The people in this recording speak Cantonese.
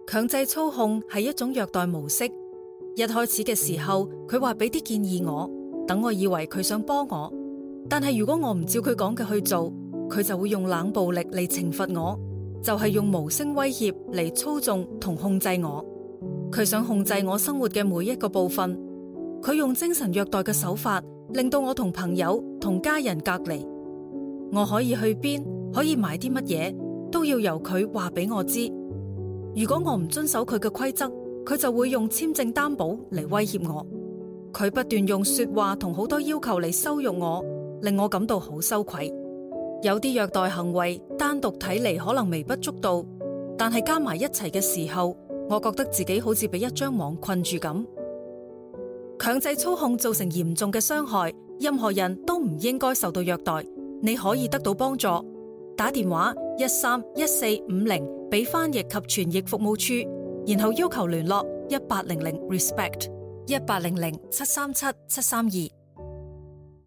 強制操控係一種虐待模式。一開始嘅時候，佢話俾啲建議我，等我以為佢想幫我。但係如果我唔照佢講嘅去做，佢就會用冷暴力嚟懲罰我，就係用無聲威脅嚟操縱同控制我。佢想控制我生活嘅每一個部分。佢用精神虐待嘅手法，令到我同朋友同家人隔離。我可以去邊，可以買啲乜嘢，都要由佢話俾我知。如果我唔遵守佢嘅規則，佢就會用簽證擔保嚟威脅我。佢不斷用說話同好多要求嚟羞辱我，令我感到好羞愧。有啲虐待行為單獨睇嚟可能微不足道，但係加埋一齊嘅時候，我覺得自己好似被一張網困住咁。強制操控造成嚴重嘅傷害，任何人都唔應該受到虐待。你可以得到幫助，打電話131450俾翻譯及傳譯服務處，然後要求聯絡1800 RESPECT1800 737 732。